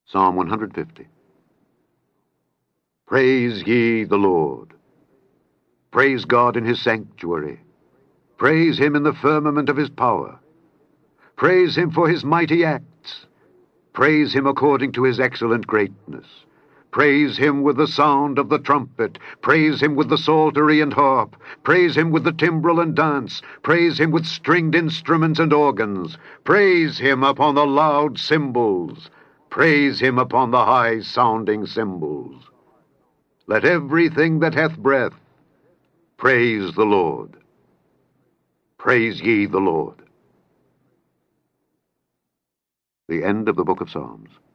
Psalm 150. Praise ye the Lord. Praise God in his sanctuary. Praise him in the firmament of his power. Praise him for his mighty acts. Praise him according to his excellent greatness. Praise him with the sound of the trumpet. Praise him with the psaltery and harp. Praise him with the timbrel and dance. Praise him with stringed instruments and organs. Praise him upon the loud cymbals. Praise him upon the high-sounding cymbals. Let everything that hath breath praise the Lord. Praise ye the Lord. The end of the book of Psalms.